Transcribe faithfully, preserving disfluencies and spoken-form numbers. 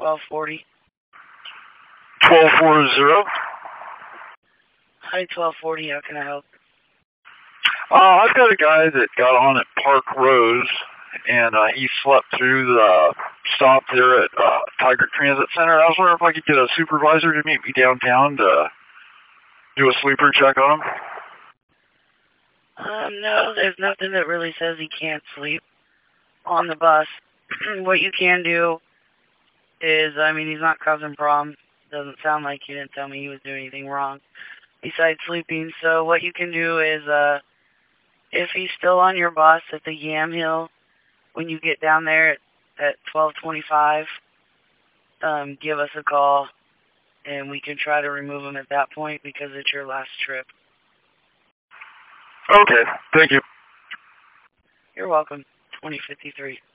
twelve forty. twelve forty? Hi, twelve forty, how can I help? Uh, I've got a guy that got on at Park Rose, and uh, he slept through the stop there at uh, Tiger Transit Center. I was wondering if I could get a supervisor to meet me downtown to do a sleeper check on him. Um, no, there's nothing that really says he can't sleep on the bus. What you can do is, I mean, he's not causing problems. Doesn't sound like he didn't tell me he was doing anything wrong besides sleeping. So what you can do is, uh, if he's still on your bus at the Yamhill, when you get down there at, at twelve twenty-five, um, give us a call, and we can try to remove him at that point because it's your last trip. Okay, thank you. You're welcome. twenty fifty-three.